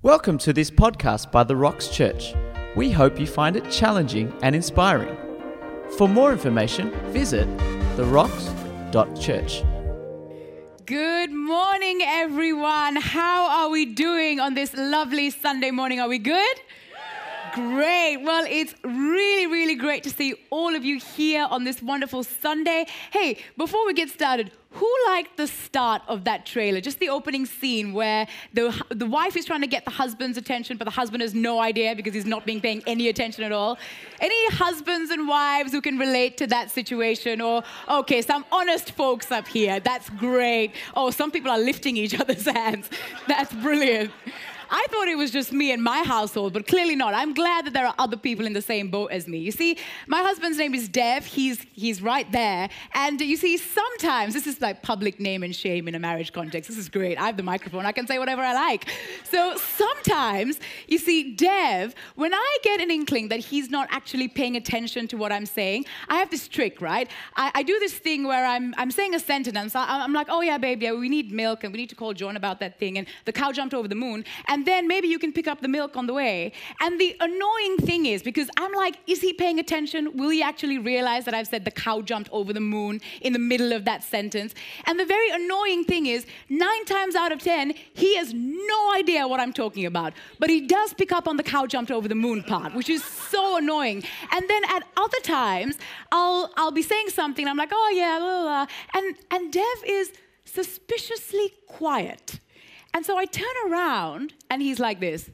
Welcome to this podcast by The Rocks Church. We hope you find it challenging and inspiring. For more information, visit therocks.church. Good morning, everyone. How are we doing on this lovely Sunday morning? Are we good? Great. Well, it's really great to see all of you here on this wonderful Sunday. Hey, before we get started, who liked the start of that trailer? Just the opening scene where the wife is trying to get the husband's attention, but the husband has no idea because he's not paying any attention at all. Any husbands and wives who can relate to that situation? Or, okay, some honest folks up here. That's great. Oh, some people are lifting each other's hands. That's brilliant. I thought it was just me and my household, but clearly not. I'm glad that there are other people in the same boat as me. You see, my husband's name is Dev. He's right there. And you see, sometimes, this is like public name and shame in a marriage context. This is great. I have the microphone. I can say whatever I like. So sometimes, you see, Dev, when I get an inkling that he's not actually paying attention to what I'm saying, I have this trick, right? I do this thing where I'm saying a sentence. I'm like, oh yeah, babe, yeah, we need milk and we need to call John about that thing. And the cow jumped over the moon. And then maybe you can pick up the milk on the way. And the annoying thing is, because I'm like, is he paying attention? Will he actually realize that I've said the cow jumped over the moon in the middle of that sentence? And the very annoying thing is, 9 times out of 10, he has no idea what I'm talking about. But he does pick up on the cow jumped over the moon part, which is so annoying. And then at other times, I'll be saying something, and I'm like, oh yeah, blah, blah, blah. And Dev is suspiciously quiet. And so I turn around, and he's like this.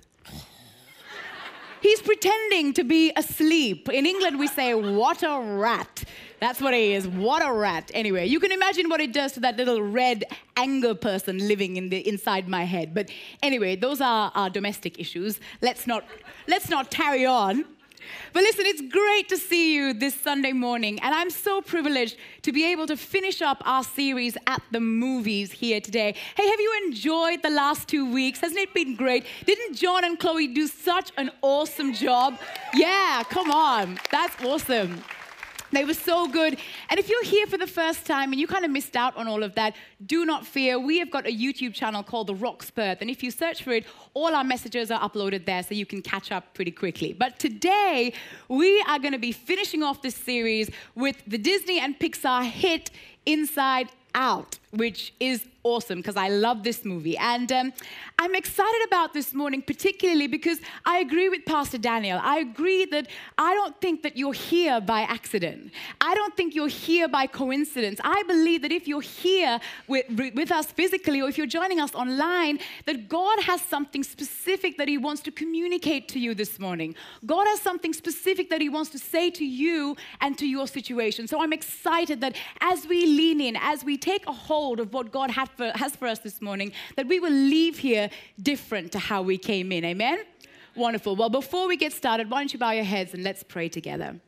He's pretending to be asleep. In England, we say, what a rat. That's what he is, what a rat. Anyway, you can imagine what it does to that little red anger person living inside my head. But anyway, those are our domestic issues. Let's not tarry on. But listen, it's great to see you this Sunday morning, and I'm so privileged to be able to finish up our series at the movies here today. Hey, have you enjoyed the last 2 weeks? Hasn't it been great? Didn't John and Chloe do such an awesome job? Yeah, come on, that's awesome. They were so good. And if you're here for the first time and you kind of missed out on all of that, do not fear. We have got a YouTube channel called The Rocks Perth. And if you search for it, all our messages are uploaded there so you can catch up pretty quickly. But today, we are going to be finishing off this series with the Disney and Pixar hit Inside Out, which is awesome because I love this movie. And I'm excited about this morning, particularly because I agree with Pastor Daniel. I agree that I don't think that you're here by accident. I don't think you're here by coincidence. I believe that if you're here with us physically or if you're joining us online, that God has something specific that He wants to communicate to you this morning. God has something specific that He wants to say to you and to your situation. So I'm excited that as we lean in, as we take a hold of what God has for us this morning, that we will leave here different to how we came in. Amen? Wonderful. Well, before we get started, why don't you bow your heads and let's pray together.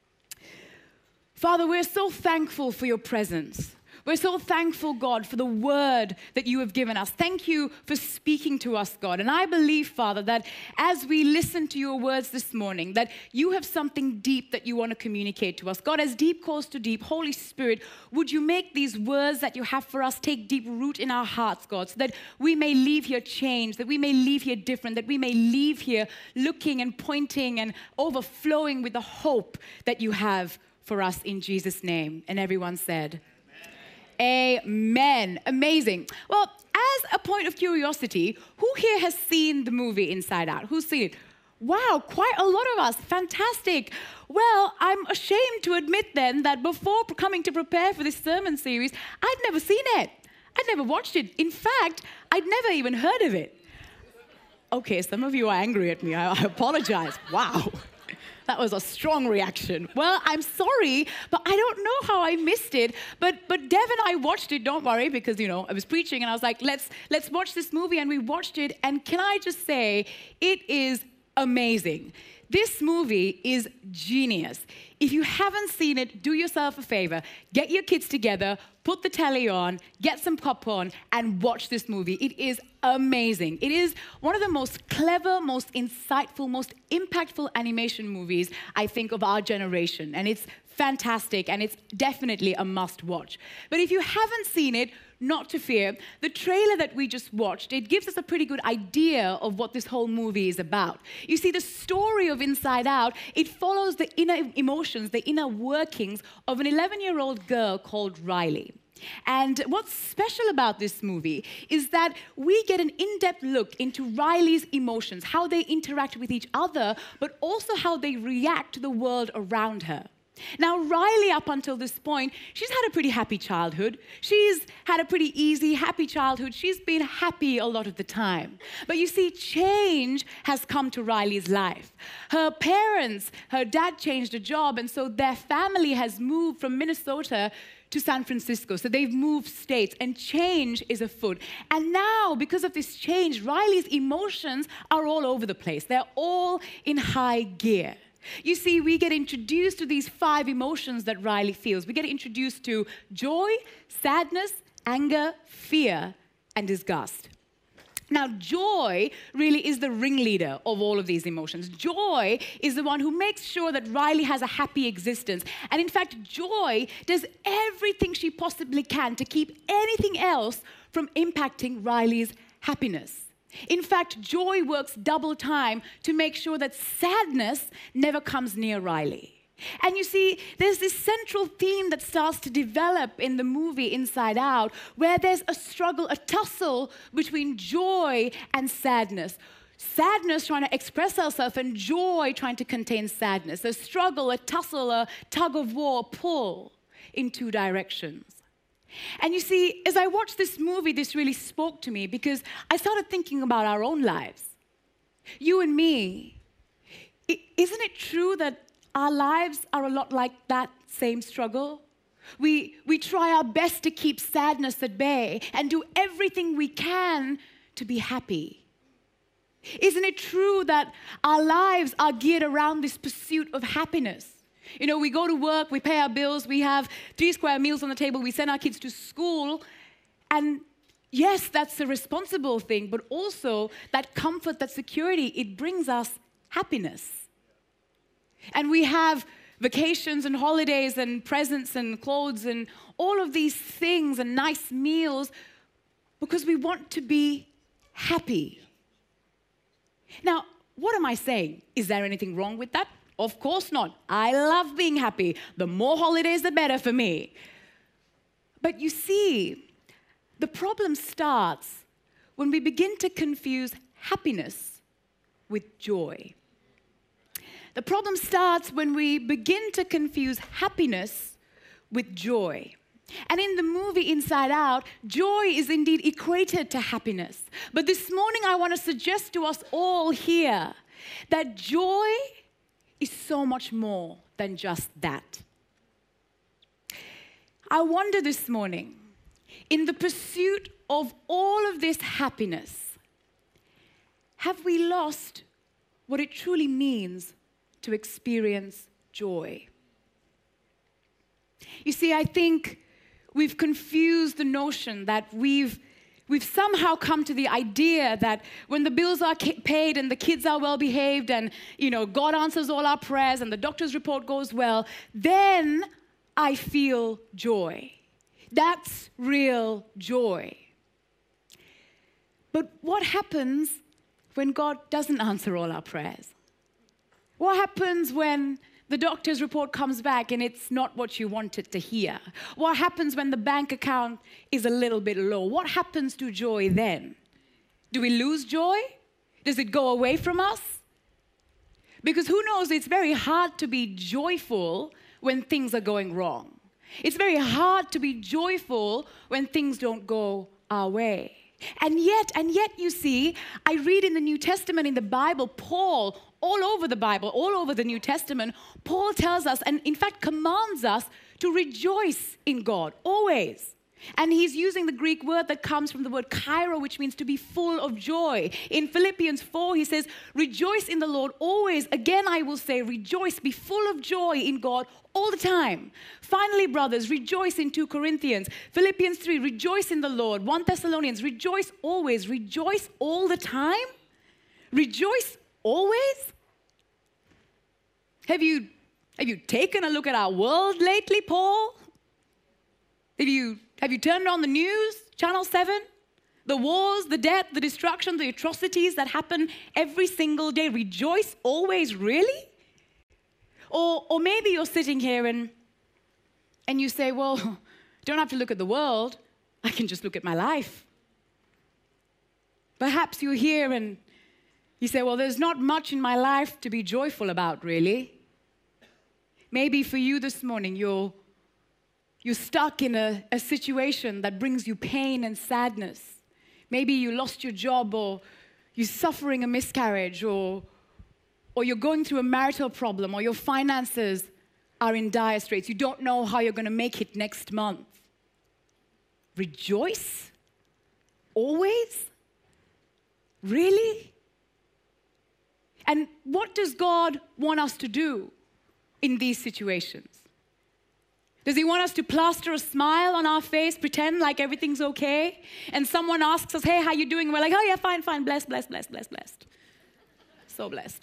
Father, we're so thankful for your presence. We're so thankful, God, for the word that you have given us. Thank you for speaking to us, God. And I believe, Father, that as we listen to your words this morning, that you have something deep that you want to communicate to us. God, as deep calls to deep, Holy Spirit, would you make these words that you have for us take deep root in our hearts, God, so that we may leave here changed, that we may leave here different, that we may leave here looking and pointing and overflowing with the hope that you have for us in Jesus' name. And everyone said, Amen. Amazing. Well, as a point of curiosity, who here has seen the movie Inside Out? Who's seen it? Wow, quite a lot of us. Fantastic. Well, I'm ashamed to admit then that before coming to prepare for this sermon series, I'd never seen it. I'd never watched it. In fact, I'd never even heard of it. Okay, some of you are angry at me. I apologize. Wow. That was a strong reaction. Well, I'm sorry, but I don't know how I missed it. But Dev and I watched it, don't worry, because, I was preaching and I was like, let's watch this movie, and we watched it. And can I just say, it is amazing. This movie is genius. If you haven't seen it, do yourself a favor. Get your kids together, put the telly on, get some popcorn, and watch this movie. It is amazing. It is one of the most clever, most insightful, most impactful animation movies, I think, of our generation. And it's fantastic, and it's definitely a must-watch. But if you haven't seen it, not to fear. The trailer that we just watched, it gives us a pretty good idea of what this whole movie is about. You see, the story of Inside Out, it follows the inner emotions, the inner workings of an 11-year-old girl called Riley. And what's special about this movie is that we get an in-depth look into Riley's emotions, how they interact with each other, but also how they react to the world around her. Now, Riley, up until this point, she's had a pretty happy childhood. She's had a pretty easy, happy childhood. She's been happy a lot of the time. But you see, change has come to Riley's life. Her parents, her dad changed a job, and so their family has moved from Minnesota to San Francisco. So they've moved states, and change is afoot. And now, because of this change, Riley's emotions are all over the place. They're all in high gear. You see, we get introduced to these 5 emotions that Riley feels. We get introduced to joy, sadness, anger, fear, and disgust. Now, joy really is the ringleader of all of these emotions. Joy is the one who makes sure that Riley has a happy existence. And in fact, joy does everything she possibly can to keep anything else from impacting Riley's happiness. In fact, joy works double time to make sure that sadness never comes near Riley. And you see, there's this central theme that starts to develop in the movie Inside Out, where there's a struggle, a tussle between joy and sadness. Sadness trying to express herself and joy trying to contain sadness. A struggle, a tussle, a tug of war, pull in 2 directions. And you see, as I watched this movie, this really spoke to me because I started thinking about our own lives. You and me. Isn't it true that our lives are a lot like that same struggle? We try our best to keep sadness at bay and do everything we can to be happy. Isn't it true that our lives are geared around this pursuit of happiness? You know, we go to work, we pay our bills, we have 3 square meals on the table, we send our kids to school, and yes, that's a responsible thing, but also that comfort, that security, it brings us happiness. And we have vacations and holidays and presents and clothes and all of these things and nice meals because we want to be happy. Now, what am I saying? Is there anything wrong with that? Of course not. I love being happy. The more holidays, the better for me. But you see, the problem starts when we begin to confuse happiness with joy. The problem starts when we begin to confuse happiness with joy. And in the movie Inside Out, joy is indeed equated to happiness. But this morning I want to suggest to us all here that joy is so much more than just that. I wonder this morning, in the pursuit of all of this happiness, have we lost what it truly means to experience joy? You see, I think we've confused the notion that we've somehow come to the idea that when the bills are paid and the kids are well behaved and, God answers all our prayers and the doctor's report goes well, then I feel joy. That's real joy. But what happens when God doesn't answer all our prayers? What happens when the doctor's report comes back and it's not what you wanted to hear? What happens when the bank account is a little bit low? What happens to joy then? Do we lose joy? Does it go away from us? Because who knows, it's very hard to be joyful when things are going wrong. It's very hard to be joyful when things don't go our way. And yet, you see, I read in the New Testament, in the Bible, Paul, all over the Bible, all over the New Testament, Paul tells us, and in fact commands us to rejoice in God, always. And he's using the Greek word that comes from the word kairo, which means to be full of joy. In Philippians 4, he says, rejoice in the Lord always. Again, I will say, rejoice, be full of joy in God all the time. Finally, brothers, rejoice in 2 Corinthians. Philippians 3, rejoice in the Lord. 1 Thessalonians, rejoice always. Rejoice all the time? Rejoice always? Have you taken a look at our world lately, Paul? Have you turned on the news, Channel 7? The wars, the death, the destruction, the atrocities that happen every single day. Rejoice always, really? Or maybe you're sitting here and you say, well, don't have to look at the world. I can just look at my life. Perhaps you're here and you say, well, there's not much in my life to be joyful about, really. Maybe for you this morning, you're stuck in a situation that brings you pain and sadness. Maybe you lost your job, or you're suffering a miscarriage, or you're going through a marital problem, or your finances are in dire straits. You don't know how you're going to make it next month. Rejoice? Always? Really? And what does God want us to do in these situations? Does he want us to plaster a smile on our face, pretend like everything's okay? And someone asks us, hey, how you doing? We're like, oh yeah, fine, blessed. So blessed.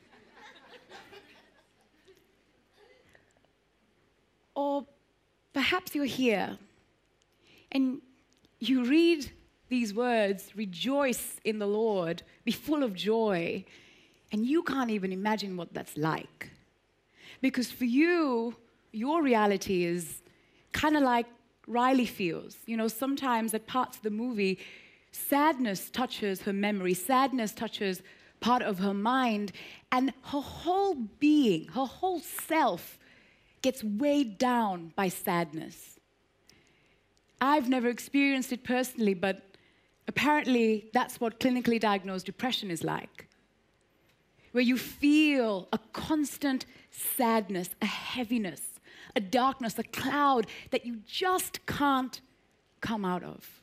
Or perhaps you're here and you read these words, rejoice in the Lord, be full of joy, and you can't even imagine what that's like. Because for you, your reality is kind of like Riley feels. You know, sometimes at parts of the movie, sadness touches her memory, sadness touches part of her mind, and her whole being, her whole self gets weighed down by sadness. I've never experienced it personally, but apparently that's what clinically diagnosed depression is like, where you feel a constant sadness, a heaviness, a darkness, a cloud that you just can't come out of.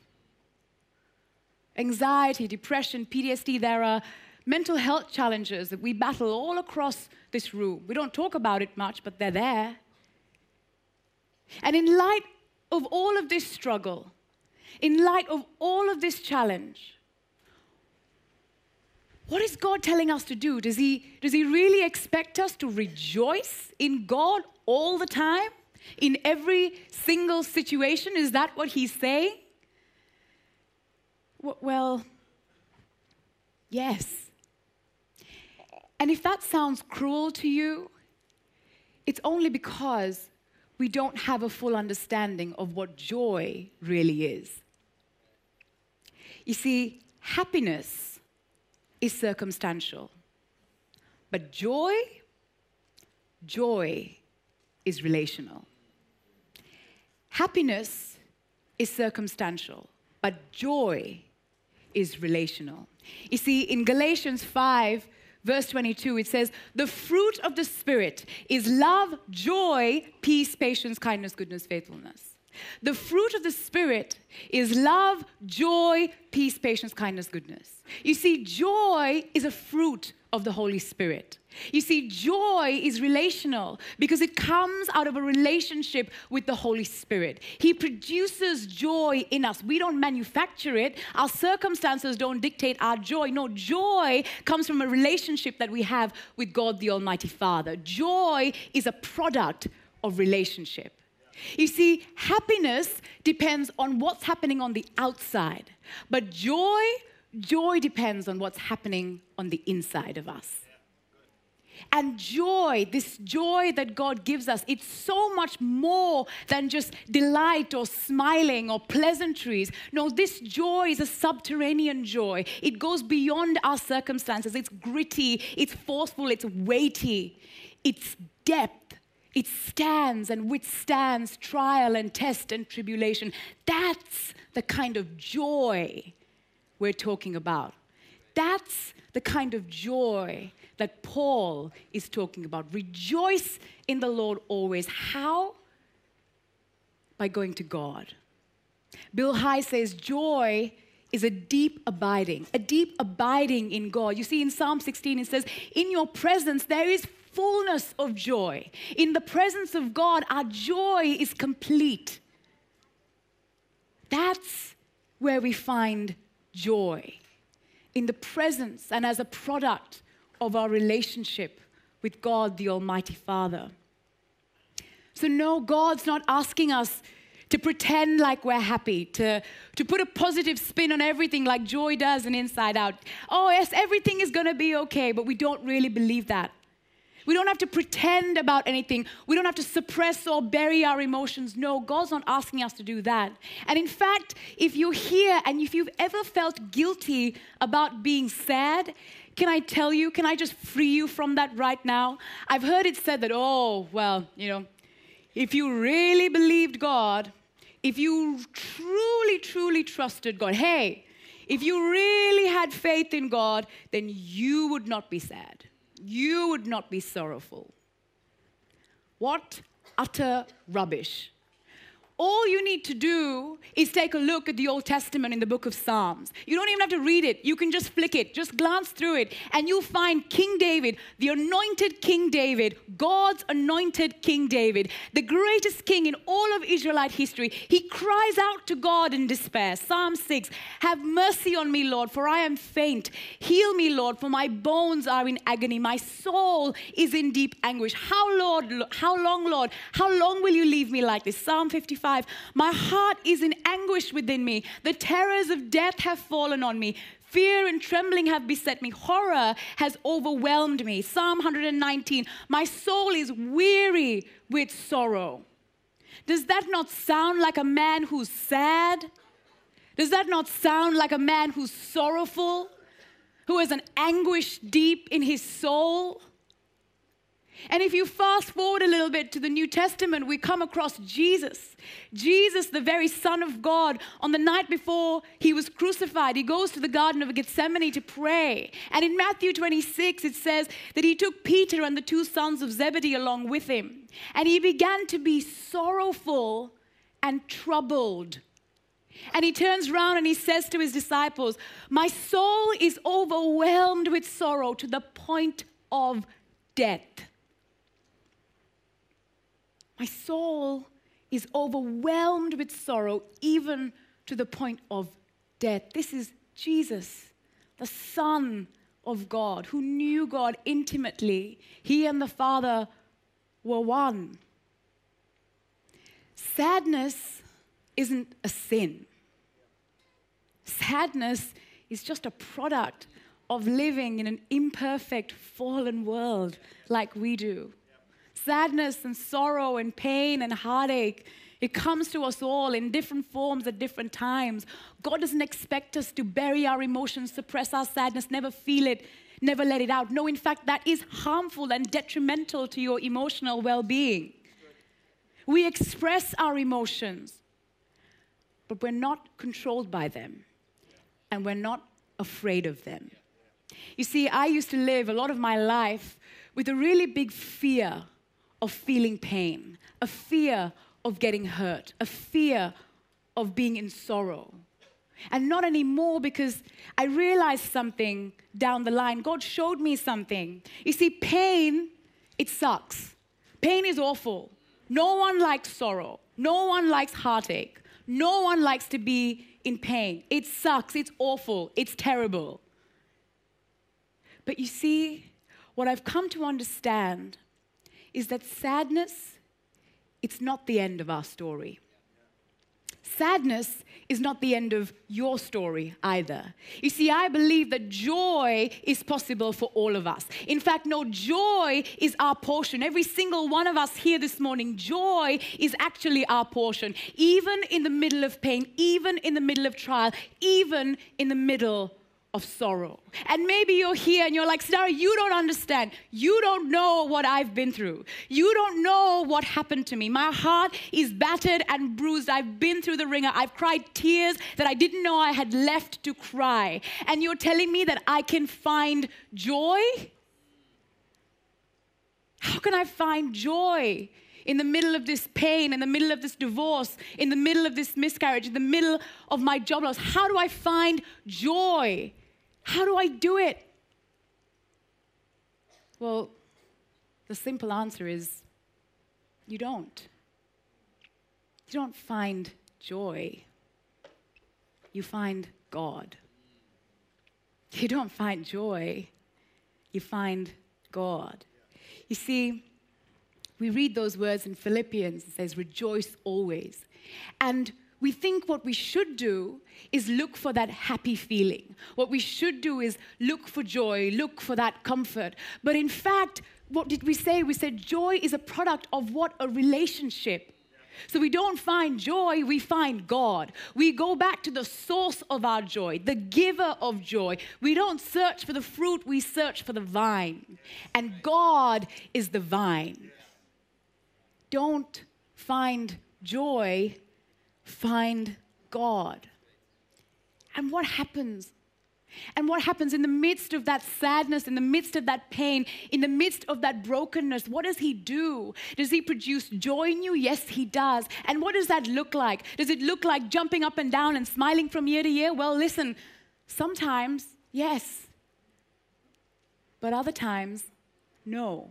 Anxiety, depression, PTSD, there are mental health challenges that we battle all across this room. We don't talk about it much, but they're there. And in light of all of this struggle, in light of all of this challenge, what is God telling us to do? Does he really expect us to rejoice in God all the time? In every single situation? Is that what he's saying? Well, yes. And if that sounds cruel to you, it's only because we don't have a full understanding of what joy really is. You see, happiness is circumstantial, but joy is relational. Happiness is circumstantial, but joy is relational. You see, in Galatians 5, verse 22, it says, the fruit of the Spirit is love, joy, peace, patience, kindness, goodness, faithfulness. The fruit of the Spirit is love, joy, peace, patience, kindness, goodness. You see, joy is a fruit of the Holy Spirit. You see, joy is relational because it comes out of a relationship with the Holy Spirit. He produces joy in us. We don't manufacture it. Our circumstances don't dictate our joy. No, joy comes from a relationship that we have with God the Almighty Father. Joy is a product of relationship. You see, happiness depends on what's happening on the outside, but joy depends on what's happening on the inside of us. And joy, this joy that God gives us, it's so much more than just delight or smiling or pleasantries. No, this joy is a subterranean joy. It goes beyond our circumstances. It's gritty, it's forceful, it's weighty, it's depth. It stands and withstands trial and test and tribulation. That's the kind of joy we're talking about. That's the kind of joy that Paul is talking about. Rejoice in the Lord always. How? By going to God. Bill High says joy is a deep abiding in God. You see, in Psalm 16, it says, in your presence there is fullness of joy. In the presence of God, our joy is complete. That's where we find joy, in the presence and as a product of our relationship with God, the Almighty Father. So no, God's not asking us to pretend like we're happy, to put a positive spin on everything like Joy does in Inside Out. Oh yes, everything is going to be okay, but we don't really believe that. We don't have to pretend about anything. We don't have to suppress or bury our emotions. No, God's not asking us to do that. And in fact, if you're here and if you've ever felt guilty about being sad, can I tell you, can I just free you from that right now? I've heard it said that, oh, well, if you really believed God, if you truly, truly trusted God, hey, if you really had faith in God, then you would not be sad. You would not be sorrowful. What utter rubbish. All you need to do is take a look at the Old Testament in the book of Psalms. You don't even have to read it. You can just flick it, just glance through it, and you'll find King David, the anointed King David, God's anointed King David, the greatest king in all of Israelite history. He cries out to God in despair. Psalm 6, have mercy on me, Lord, for I am faint. Heal me, Lord, for my bones are in agony. My soul is in deep anguish. How long, Lord? How long will you leave me like this? Psalm 55. My heart is in anguish within me. The terrors of death have fallen on me. Fear and trembling have beset me. Horror has overwhelmed me. Psalm 119. My soul is weary with sorrow. Does that not sound like a man who's sad? Does that not sound like a man who's sorrowful? Who has an anguish deep in his soul? And if you fast forward a little bit to the New Testament, we come across Jesus. Jesus, the very Son of God, on the night before he was crucified, he goes to the Garden of Gethsemane to pray. And in Matthew 26, it says that he took Peter and the two sons of Zebedee along with him. And he began to be sorrowful and troubled. And he turns around and he says to his disciples, my soul is overwhelmed with sorrow to the point of death. My soul is overwhelmed with sorrow, even to the point of death. This is Jesus, the Son of God, who knew God intimately. He and the Father were one. Sadness isn't a sin. Sadness is just a product of living in an imperfect, fallen world like we do. Sadness and sorrow and pain and heartache, it comes to us all in different forms at different times. God doesn't expect us to bury our emotions, suppress our sadness, never feel it, never let it out. No, in fact, that is harmful and detrimental to your emotional well-being. We express our emotions, but we're not controlled by them, and we're not afraid of them. You see, I used to live a lot of my life with a really big fear of feeling pain, a fear of getting hurt, a fear of being in sorrow. And not anymore, because I realized something down the line. God showed me something. You see, pain, it sucks. Pain is awful. No one likes sorrow. No one likes heartache. No one likes to be in pain. It sucks. It's awful. It's terrible. But you see, what I've come to understand is that sadness, it's not the end of our story. Sadness is not the end of your story either. You see, I believe that joy is possible for all of us. In fact, no, joy is our portion. Every single one of us here this morning, joy is actually our portion. Even in the middle of pain, even in the middle of trial, even in the middle of sorrow. And maybe you're here and you're like, Sidara, you don't understand. You don't know what I've been through. You don't know what happened to me. My heart is battered and bruised. I've been through the ringer. I've cried tears that I didn't know I had left to cry. And you're telling me that I can find joy? How can I find joy in the middle of this pain, in the middle of this divorce, in the middle of this miscarriage, in the middle of my job loss? How do I find joy? How do I do it? Well, the simple answer is you don't. You don't find joy. You find God. You don't find joy. You find God. You see, we read those words in Philippians. It says, rejoice always. And we think what we should do is look for that happy feeling. What we should do is look for joy, look for that comfort. But in fact, what did we say? We said joy is a product of what? A relationship. So we don't find joy, we find God. We go back to the source of our joy, the giver of joy. We don't search for the fruit, we search for the vine. And God is the vine. Don't find joy, find God. And what happens? And what happens in the midst of that sadness, in the midst of that pain, in the midst of that brokenness? What does he do? Does he produce joy in you? Yes, he does. And what does that look like? Does it look like jumping up and down and smiling from year to year? Well, listen, sometimes, yes. But other times, no.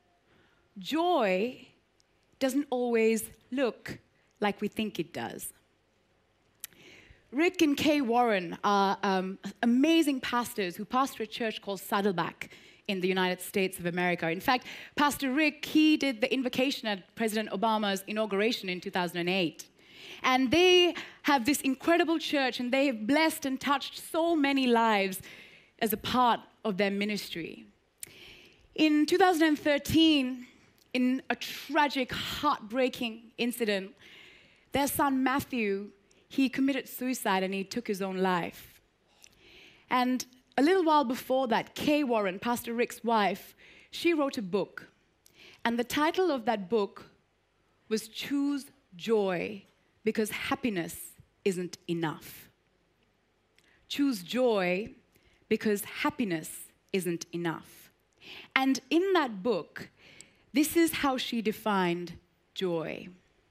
Joy doesn't always look like we think it does. Rick and Kay Warren are amazing pastors who pastor a church called Saddleback in the United States of America. In fact, Pastor Rick, he did the invocation at President Obama's inauguration in 2008. And they have this incredible church, and they have blessed and touched so many lives as a part of their ministry. In 2013, in a tragic, heartbreaking incident, their son Matthew, he committed suicide and he took his own life. And a little while before that, Kay Warren, Pastor Rick's wife, she wrote a book. And the title of that book was Choose Joy, because happiness isn't enough. Choose joy because happiness isn't enough. And in that book, this is how she defined joy.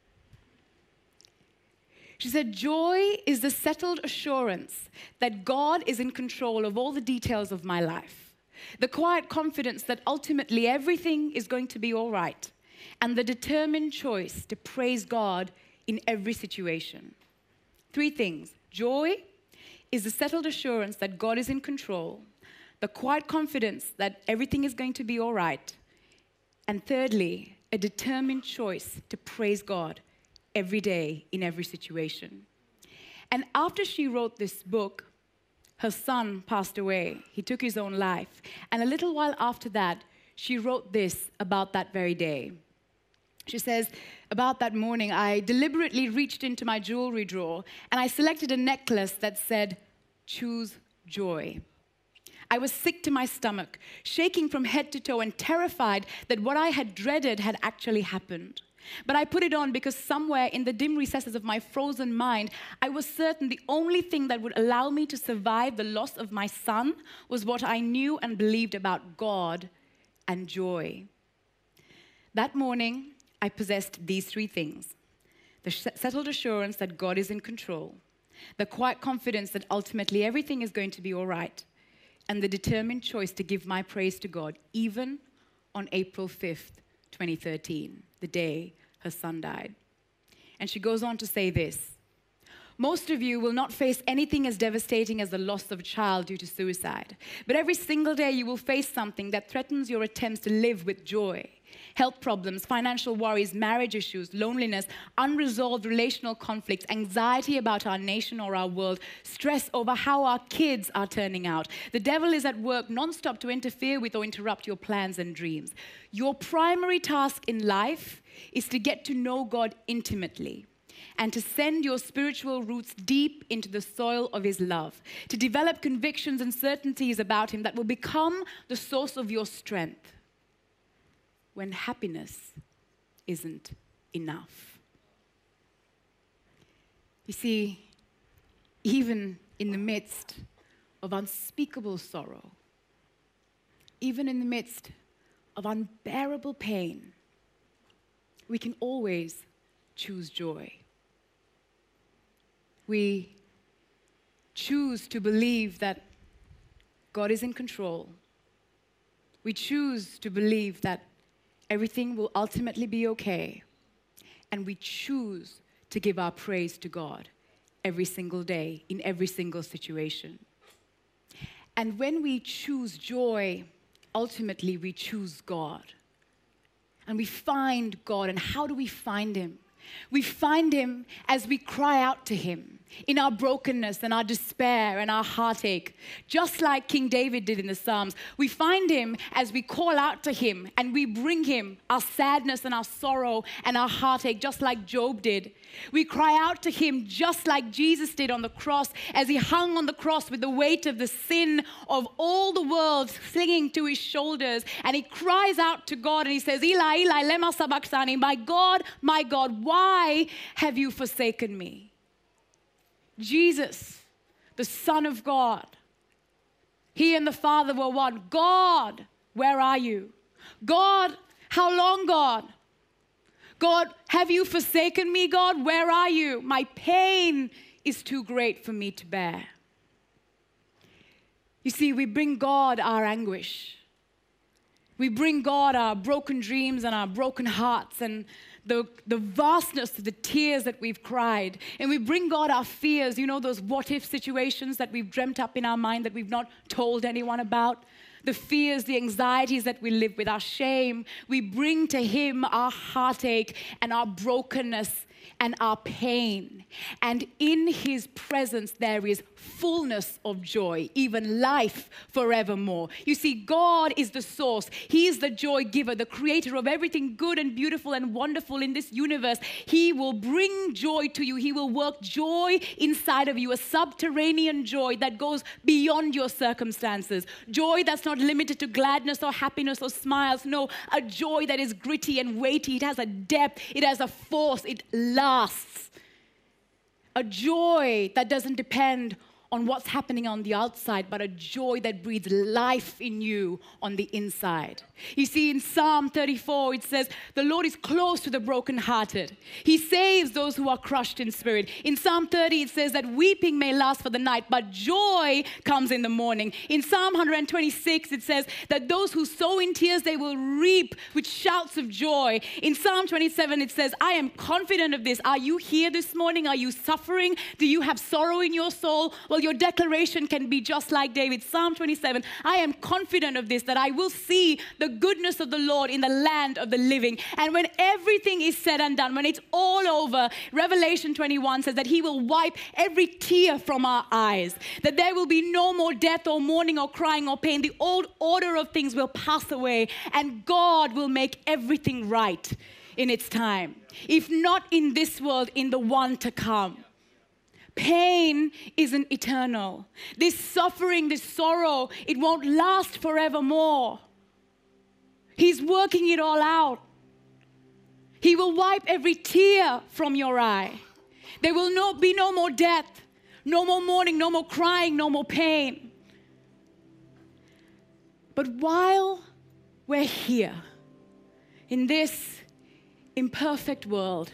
She said, joy is the settled assurance that God is in control of all the details of my life. The quiet confidence that ultimately everything is going to be all right. And the determined choice to praise God in every situation. 3 things. Joy is the settled assurance that God is in control. The quiet confidence that everything is going to be all right. And thirdly, a determined choice to praise God every day, in every situation. And after she wrote this book, her son passed away. He took his own life. And a little while after that, she wrote this about that very day. She says, about that morning, I deliberately reached into my jewelry drawer and I selected a necklace that said, choose joy. I was sick to my stomach, shaking from head to toe and terrified that what I had dreaded had actually happened. But I put it on because somewhere in the dim recesses of my frozen mind, I was certain the only thing that would allow me to survive the loss of my son was what I knew and believed about God and joy. That morning, I possessed these 3 things. The settled assurance that God is in control, the quiet confidence that ultimately everything is going to be all right, and the determined choice to give my praise to God, even on April 5th, 2013, the day her son died. And she goes on to say this, most of you will not face anything as devastating as the loss of a child due to suicide, but every single day you will face something that threatens your attempts to live with joy. Health problems, financial worries, marriage issues, loneliness, unresolved relational conflicts, anxiety about our nation or our world, stress over how our kids are turning out. The devil is at work nonstop to interfere with or interrupt your plans and dreams. Your primary task in life is to get to know God intimately and to send your spiritual roots deep into the soil of his love, to develop convictions and certainties about him that will become the source of your strength when happiness isn't enough. You see, even in the midst of unspeakable sorrow, even in the midst of unbearable pain, we can always choose joy. We choose to believe that God is in control. We choose to believe that everything will ultimately be okay. And we choose to give our praise to God every single day, in every single situation. And when we choose joy, ultimately we choose God. And we find God. And how do we find Him? We find Him as we cry out to Him in our brokenness and our despair and our heartache, just like King David did in the Psalms. We find Him as we call out to Him and we bring Him our sadness and our sorrow and our heartache, just like Job did. We cry out to Him just like Jesus did on the cross, as He hung on the cross with the weight of the sin of all the world clinging to His shoulders. And He cries out to God and He says, Eli, Eli, lema sabachthani, my God, why have you forsaken me? Jesus, the Son of God, He and the Father were one. God, where are you? God, how long, God? God, have you forsaken me, God? Where are you? My pain is too great for me to bear. You see, we bring God our anguish. We bring God our broken dreams and our broken hearts and the vastness of the tears that we've cried. And we bring God our fears, you know, those what-if situations that we've dreamt up in our mind that we've not told anyone about. The fears, the anxieties that we live with, our shame. We bring to Him our heartache and our brokenness and our pain. And in His presence there is fullness of joy, even life forevermore. You see, God is the source. He is the joy giver, the creator of everything good and beautiful and wonderful in this universe. He will bring joy to you. He will work joy inside of you, a subterranean joy that goes beyond your circumstances. Joy that's not limited to gladness or happiness or smiles. No, a joy that is gritty and weighty. It has a depth. It has a force. It lasts. A joy that doesn't depend on what's happening on the outside, but a joy that breathes life in you on the inside. You see, in Psalm 34, it says, the Lord is close to the brokenhearted. He saves those who are crushed in spirit. In Psalm 30, it says that weeping may last for the night, but joy comes in the morning. In Psalm 126, it says that those who sow in tears, they will reap with shouts of joy. In Psalm 27, it says, I am confident of this. Are you here this morning? Are you suffering? Do you have sorrow in your soul? Well, your declaration can be just like David. Psalm 27, I am confident of this, that I will see the goodness of the Lord in the land of the living. And when everything is said and done, when it's all over, Revelation 21 says that He will wipe every tear from our eyes, that there will be no more death or mourning or crying or pain. The old order of things will pass away, and God will make everything right in its time. If not in this world, in the one to come. Pain isn't eternal. This suffering, this sorrow, it won't last forevermore. He's working it all out. He will wipe every tear from your eye. There will be no more death, no more mourning, no more crying, no more pain. But while we're here in this imperfect world,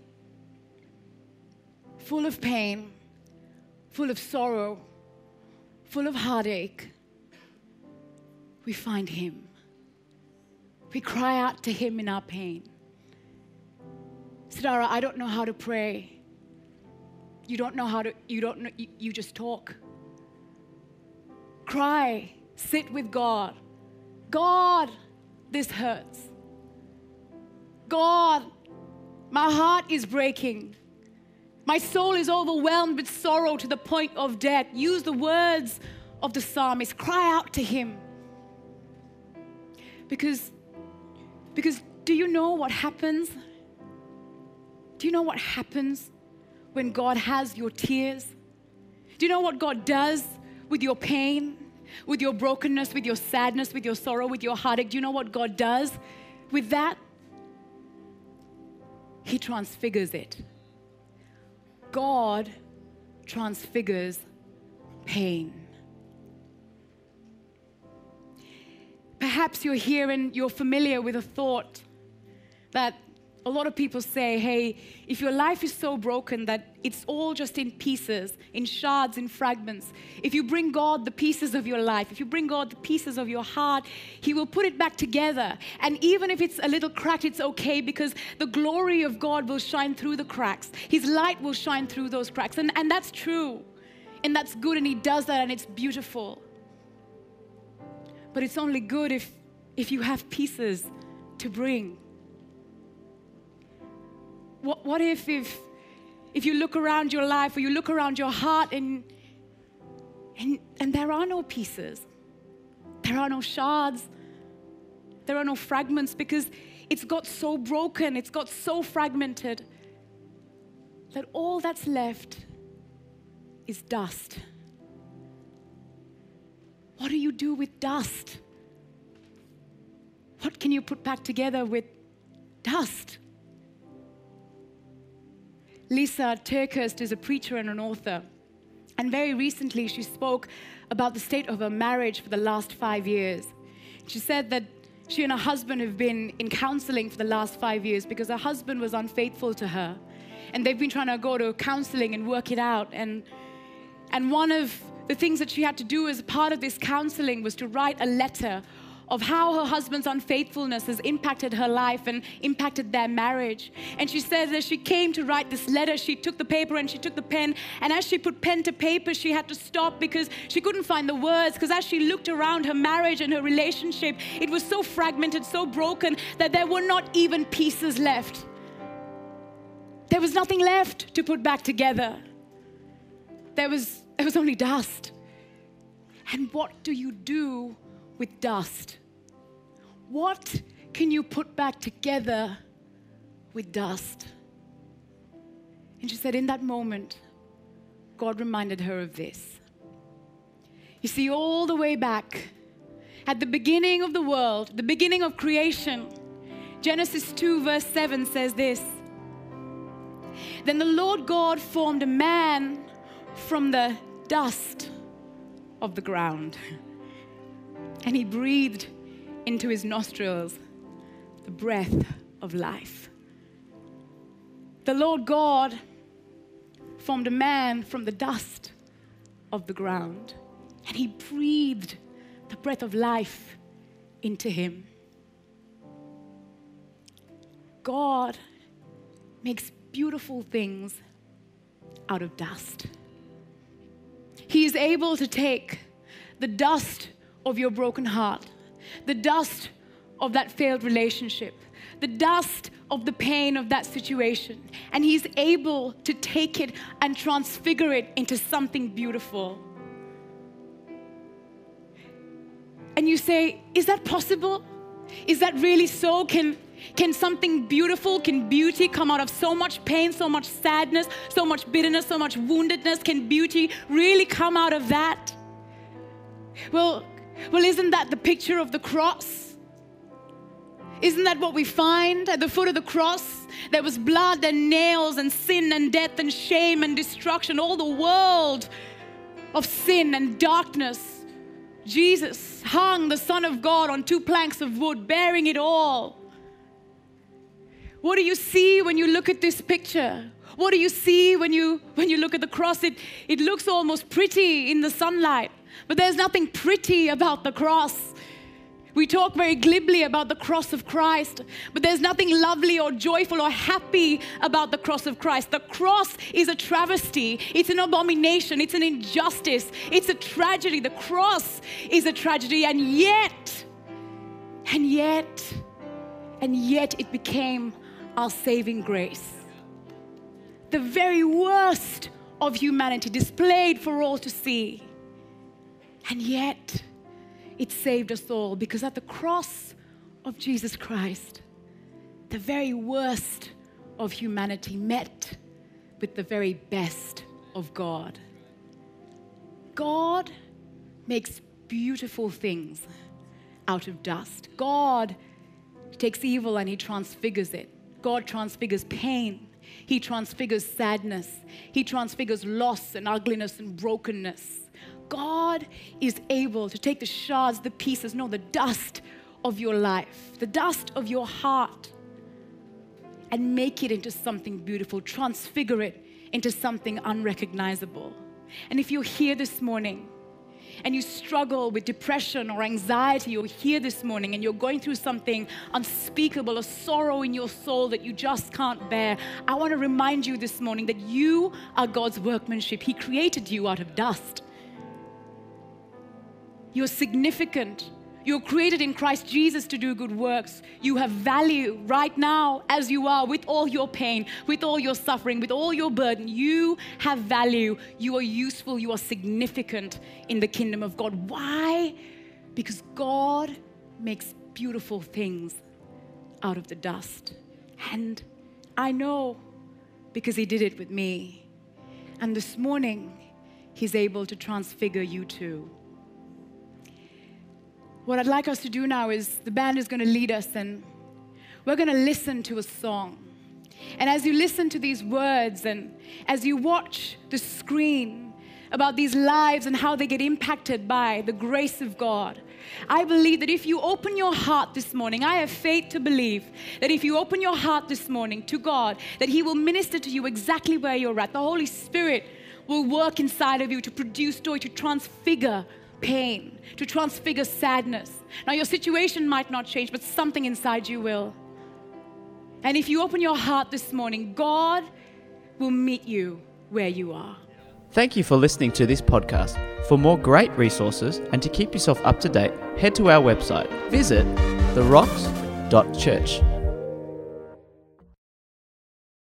full of pain, full of sorrow, full of heartache, we find Him. We cry out to Him in our pain. Sidara, I don't know how to pray. You don't know how to, you just talk. Cry, sit with God. God, this hurts. God, my heart is breaking. My soul is overwhelmed with sorrow to the point of death. Use the words of the psalmist. Cry out to Him. Because do you know what happens? Do you know what happens when God has your tears? Do you know what God does with your pain, with your brokenness, with your sadness, with your sorrow, with your heartache? Do you know what God does with that? He transfigures it. God transfigures pain. Perhaps you're here and you're familiar with a thought that A lot of people say, hey, if your life is so broken that it's all just in pieces, in shards, in fragments, if you bring God the pieces of your life, if you bring God the pieces of your heart, He will put it back together. And even if it's a little cracked, it's okay, because the glory of God will shine through the cracks. His light will shine through those cracks. And that's true. And that's good, and He does that, and it's beautiful. But it's only good if you have pieces to bring. What if you look around your life, or you look around your heart, and there are no pieces, there are no shards, there are no fragments, because it's got so broken, it's got so fragmented that all that's left is dust. What do you do with dust? What can you put back together with dust? Lisa TerKeurst is a preacher and an author. And very recently she spoke about the state of her marriage for the last 5 years. She said that she and her husband have been in counseling for the last 5 years because her husband was unfaithful to her. And they've been trying to go to counseling and work it out. And one of the things that she had to do as part of this counseling was to write a letter of how her husband's unfaithfulness has impacted her life and impacted their marriage. And she says as she came to write this letter, she took the paper and she took the pen, and as she put pen to paper, she had to stop because she couldn't find the words, because as she looked around her marriage and her relationship, it was so fragmented, so broken, that there were not even pieces left. There was nothing left to put back together. There was only dust. And what do you do with dust? What can you put back together with dust? And she said in that moment, God reminded her of this. You see, all the way back at the beginning of the world, the beginning of creation, Genesis 2 verse 7 says this: Then the Lord God formed a man from the dust of the ground, and He breathed into his nostrils the breath of life. The Lord God formed a man from the dust of the ground, and He breathed the breath of life into him. God makes beautiful things out of dust. He is able to take the dust of your broken heart, the dust of that failed relationship, the dust of the pain of that situation, and He's able to take it and transfigure it into something beautiful. And you say, is that possible? Is that really so? Can something beautiful, can beauty come out of so much pain, so much sadness, so much bitterness, so much woundedness? Can beauty really come out of that? Well, isn't that the picture of the cross? Isn't that what we find at the foot of the cross? There was blood and nails and sin and death and shame and destruction, all the world of sin and darkness. Jesus hung, the Son of God, on 2 planks of wood, bearing it all. What do you see when you look at this picture? What do you see when you look at the cross? It looks almost pretty in the sunlight, but there's nothing pretty about the cross. We talk very glibly about the cross of Christ, but there's nothing lovely or joyful or happy about the cross of Christ. The cross is a travesty. It's an abomination. It's an injustice. It's a tragedy. The cross is a tragedy, and yet it became our saving grace. The very worst of humanity displayed for all to see. And yet, it saved us all, because at the cross of Jesus Christ, the very worst of humanity met with the very best of God. God makes beautiful things out of dust. God takes evil and He transfigures it. God transfigures pain. He transfigures sadness. He transfigures loss and ugliness and brokenness. God is able to take the shards, the pieces, the dust of your life, the dust of your heart, and make it into something beautiful, transfigure it into something unrecognizable. And if you're here this morning and you struggle with depression or anxiety, you're here this morning and you're going through something unspeakable, a sorrow in your soul that you just can't bear, I want to remind you this morning that you are God's workmanship. He created you out of dust. You're significant. You're created in Christ Jesus to do good works. You have value right now as you are, with all your pain, with all your suffering, with all your burden. You have value. You are useful. You are significant in the kingdom of God. Why? Because God makes beautiful things out of the dust. And I know because He did it with me. And this morning, He's able to transfigure you too. What I'd like us to do now is the band is going to lead us and we're going to listen to a song. And as you listen to these words and as you watch the screen about these lives and how they get impacted by the grace of God, I believe that if you open your heart this morning, I have faith to believe that if you open your heart this morning to God, that He will minister to you exactly where you're at. The Holy Spirit will work inside of you to produce joy, to transfigure pain, to transfigure sadness. Now your situation might not change, but something inside you will. And if you open your heart this morning, God will meet you where you are. Thank you for listening to this podcast. For more great resources and to keep yourself up to date, head to our website. Visit therocks.church.